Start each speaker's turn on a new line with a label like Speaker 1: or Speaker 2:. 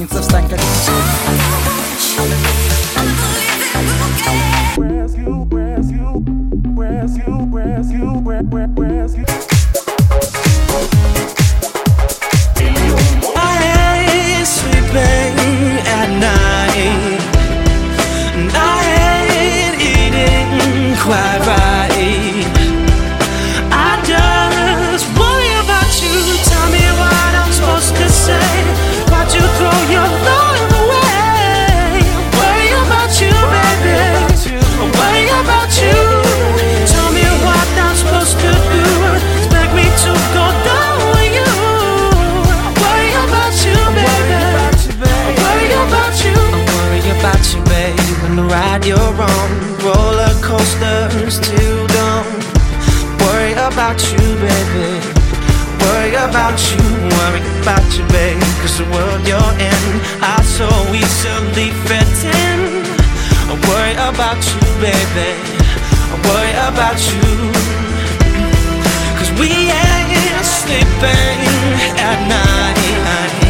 Speaker 1: senza stanca di
Speaker 2: I ain't sleeping at night, and I ain't eating quite right. I just worry about you. Tell me what I'm supposed to say. Why'd you throw your love away? Worry about you, baby. Worry about you. Tell me what I'm supposed to do. Expect me to go down with you. Worry about you, baby. Worry about you. Worry about you, baby. When the ride you're on, roller coasters till dawn. Worry about you, baby. Worry about you, worry about you, baby. Cause the world you're in, I so easily fit in. I worry about you, baby. I worry about you. Cause we ain't sleeping at night.